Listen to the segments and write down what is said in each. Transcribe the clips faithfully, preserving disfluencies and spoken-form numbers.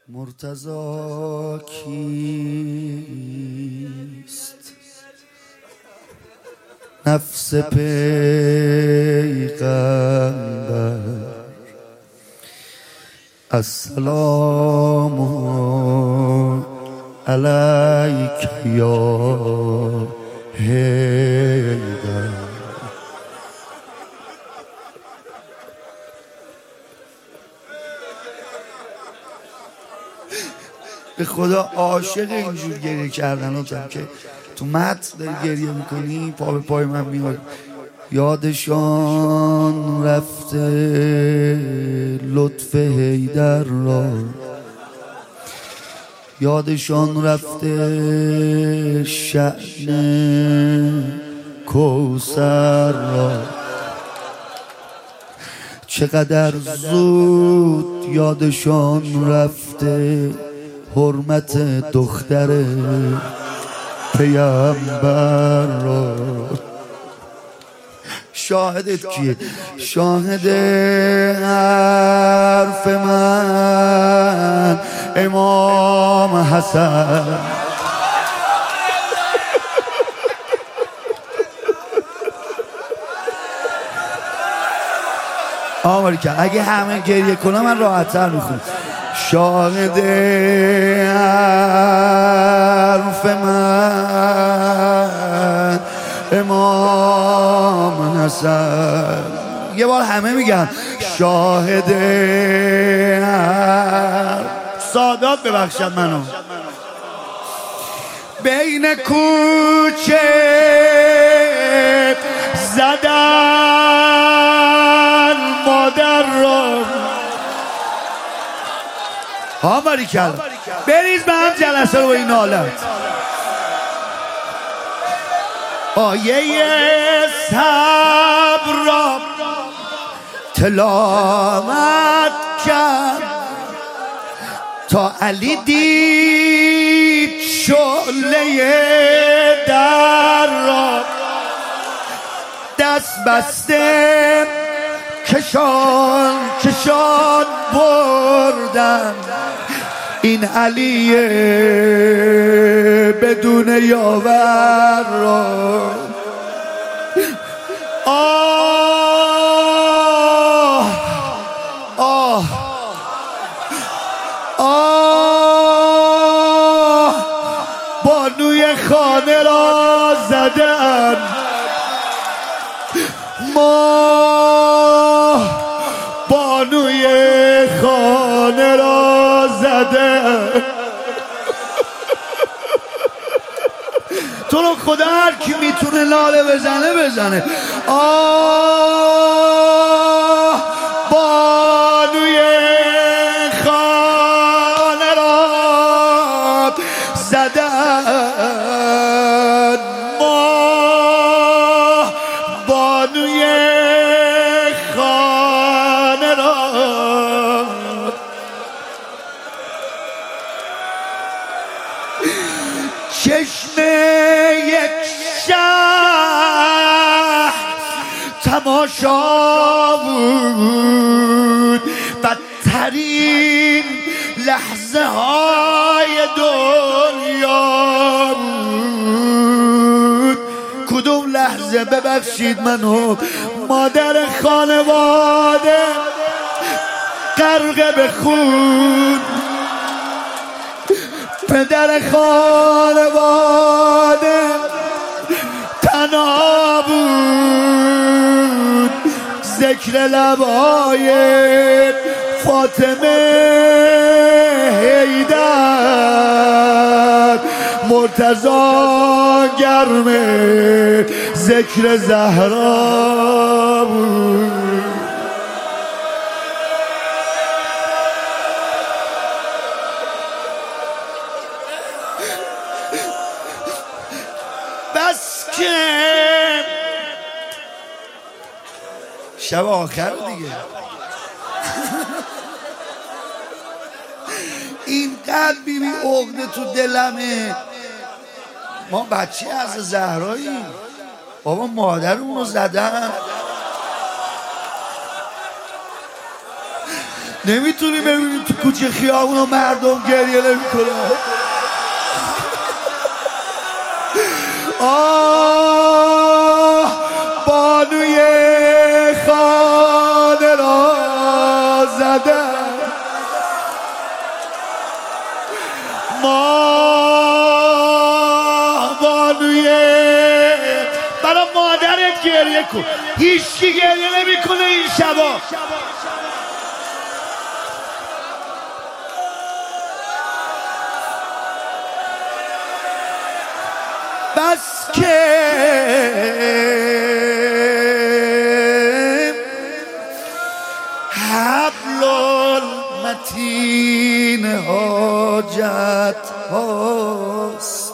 مرتضی کیست؟ نفس پیغمبر. السلام علیک یا حیدر. به خدا عاشق اینجور گریه کردناتم که تو متن داری گریه میکنی پا به پای من میاد. یادشان رفته لطف حیدر را، یادشان رفته شأن کوثر را. چقدر زود یادشان رفته حرمت دختر پیامبر را. شاهدت کیه؟ شاهد حرف من امام حسن. آماری که اگه همه گریه کنم من راحت‌تر میخونم. شاهد حرف من امام حسن. یه بار همه میگن شاهد حرف. سادات ببخشد منو. بین کوچه زدن مادر را. ها باریکلا بریز به هم جلسه رو با این حالت. آیه صبر را تلاوت کرد تا علی دید شعله در را. دست بسته کشان کشان بردن این علی بدون یاور را. آه آه آه بانوی خانه را زدن. ما بانوی خانه را زده. تو رو خدا هر کی میتونه لاله بزنه بزنه. آه بانوی خانه را زدن. ما بانوی خانه را. چشم یک شهر تماشا بود. بدترین لحظه های دنیا بود. کدوم لحظه؟ ببخشید منو. مادر خانواده غرق به خون، پدر خانواده تنها بود. ذکر لبای فاطمه حیدر. مرتضی گرمه ذکر زهرا بود. بس که شب آخر دیگه اینقدر بیبی عقده تو دلمه. ما بچه از زهراییم. بابا مادرمون رو زدن. نمیتونی ببینی تو کوچه خیابون و مردم گریه نمیکنن. آه بانوی خانه را زدن، ما بانوی برای مادرت گریه کن. هیچکی گریه نمیکنه این شبا. بس که حبل المتین حاجت هاست،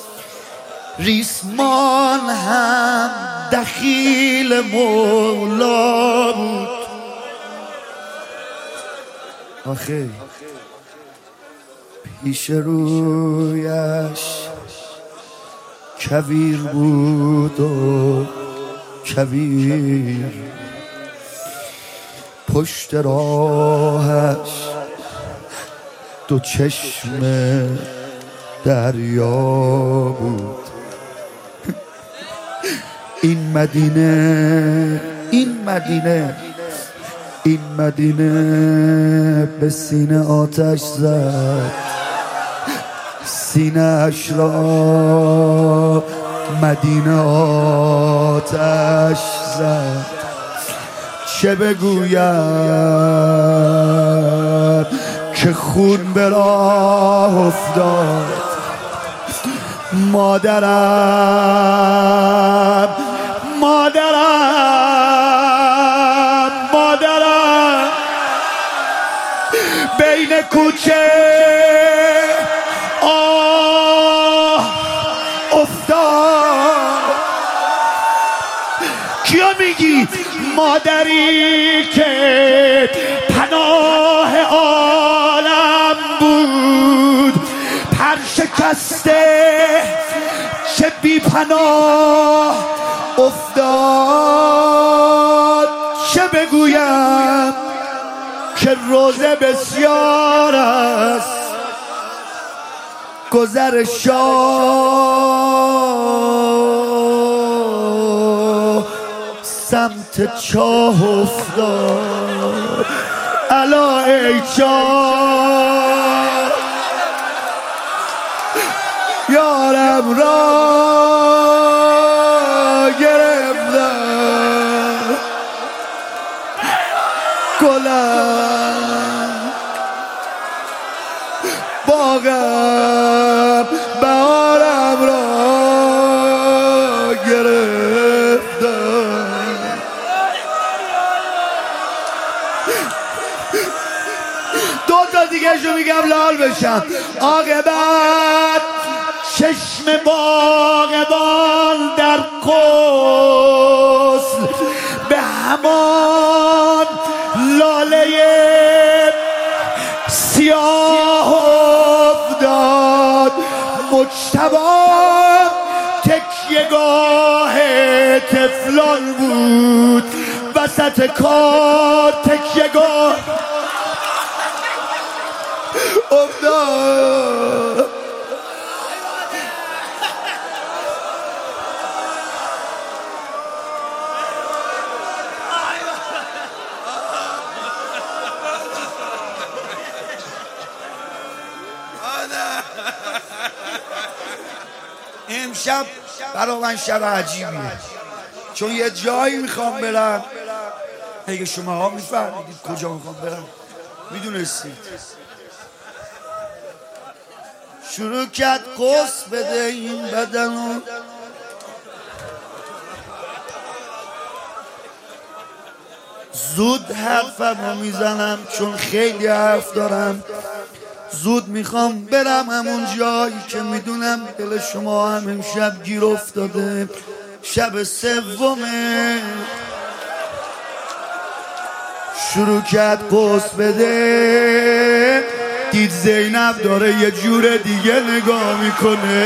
ریسمان هم دخیل مولا بود. آخه پیش رویش کویر بود و کویر، پشت راهش دو چشم دریا بود. این مدینه این مدینه این مدینه به سینه آتش زد، سینه اش را مدینه آتش زد. چه بگویم که خون به راه افتاد، مادرم مادرم مادرم بین کوچه آه افتاد. کیا میگی مادری که پناه عالم بود، پر شکسته چه بی پناه افتاد. چه بگویم که روزه بسیار است، گذر شاه سمت چاه افتاد. الا ای چاه یارم را گرفتم، گلم باغم بهارم را گرفتم. دو تا دیگه شو میگم لال بشم. عاقبت چشم باغبان در غسل به همان لاله سیاه افتاد. مجتبی تکیه‌گاه طفلان بود، وسط کار تکیه‌گاه افتاد. امشب برای من شب عجیبیه، چون یه جایی میخوام برم. اگه شما ها میفهمیدید کجا میخوام برم میدونستید. شروع کرد قص بده این بدنو، زود حرفمو میزنم چون خیلی حرف دارم. زود میخوام برم همون جایی که میدونم دل شما هم امشب گیر افتاده. شب سومه. شروع کرد قص بده، دید زینب داره یه جور دیگه نگاه میکنه.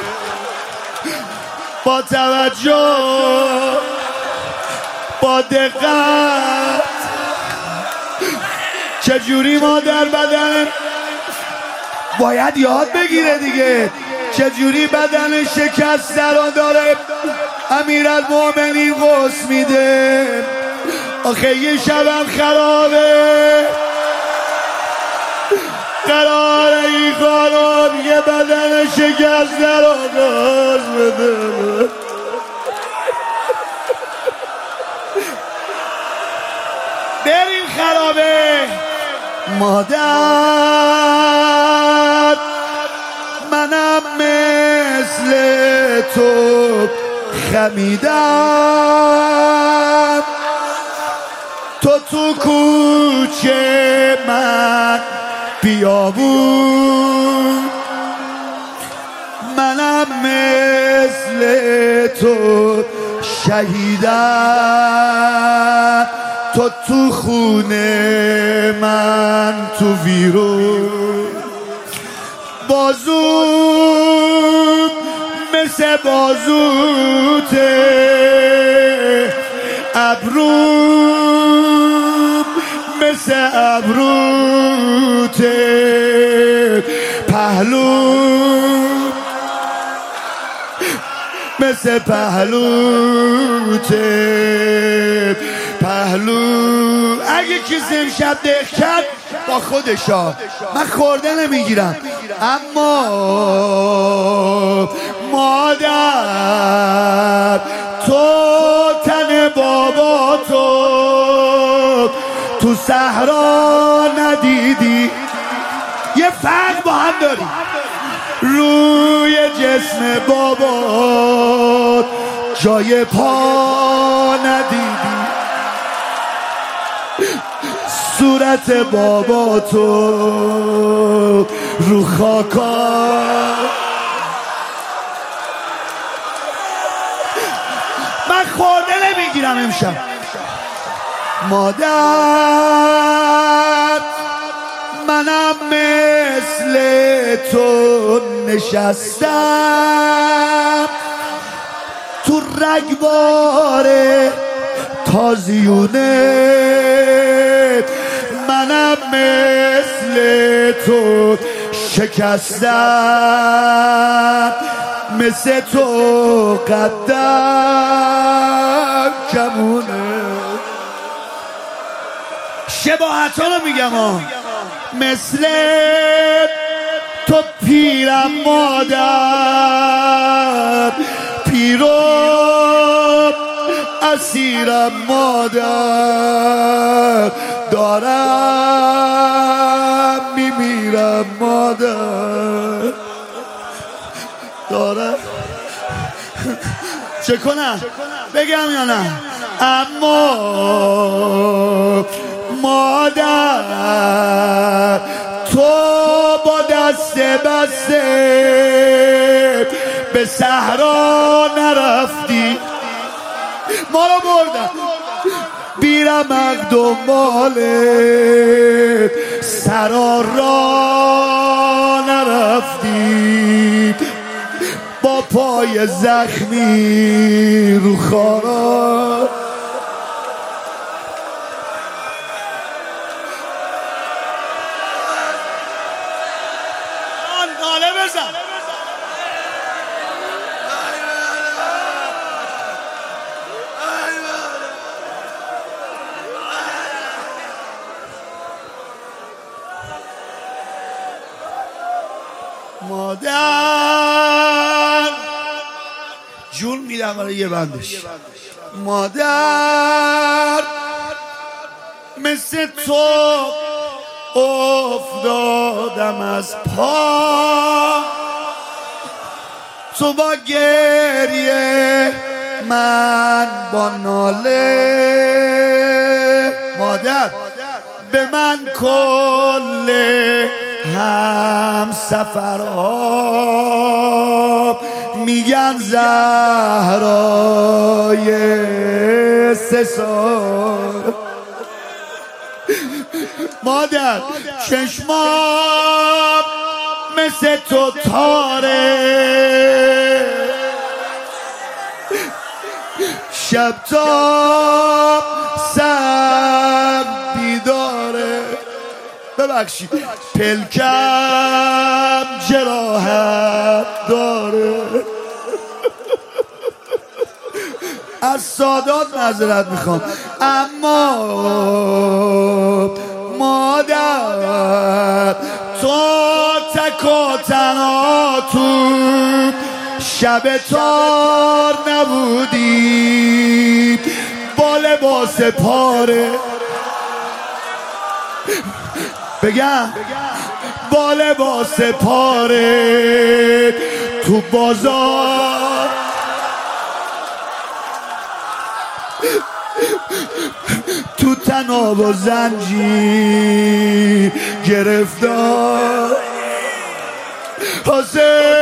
با توجه با دقت چجوری مادر بدن باید یاد بگیره دیگه، چجوری بدن شکسته رو داره امیرالمومنین غسل میده. آخه یه شبم خرابه، قراره این خانم یه بدن شکسته رو غسل بده. بریم خرابه. مادر منم مثل تو خمیدم، تو تو کوچه من بیابون، منم مثل تو شهیدم، تو تو خونه من تو ویرون. بازوم مثل بازوته، ابروم مثل ابروته، پهلوم مثل پهلوته، پهلو. اگه کسی امشب دق کرد با خودشا، من خورده نمیگیرم. اما مادر تو تن بابا تو تو صحرا ندیدی، یه فرق با هم داری. روی جسم بابا جای پا ندیدی، صورت بابا تو رو خاکا. من خورده نمیگیرم امشب. مادر منم مثل تو نشستم تو رگبار تازیونه، منم مثل تو شکستم، مثل تو قدم کمونه. شباهت ها رو میگم ها، مثل تو پیرم مادر، پیرم اسیرم مادر، دارم میمیرم مادر، دارم. چه کنم بگم یا نه؟ اما مادر تو با دست بسته به صحرا نرفتی، ما رو بردن بیرمق دنباله سرا را نرفتی، با پای زخمی رو خارا. ناله بزن. مادر جون میدم برای یه بندش. مادر مثل تو افتادم از پا، تو با گریه من با ناله. مادر به من کل هم سفرها میگن زهرای سه سال. مادر چشمام مثل تو تاره، شب تا سر بیداره. ببخشید پلکم جراحت داره. از سادات معذرت میخوام، اما مادر تو تکا تنها تو شب تار نبودی با لباس پاره، بگم با لباس پاره تو بازار تو تناب و زنجیر گرفتار. حسین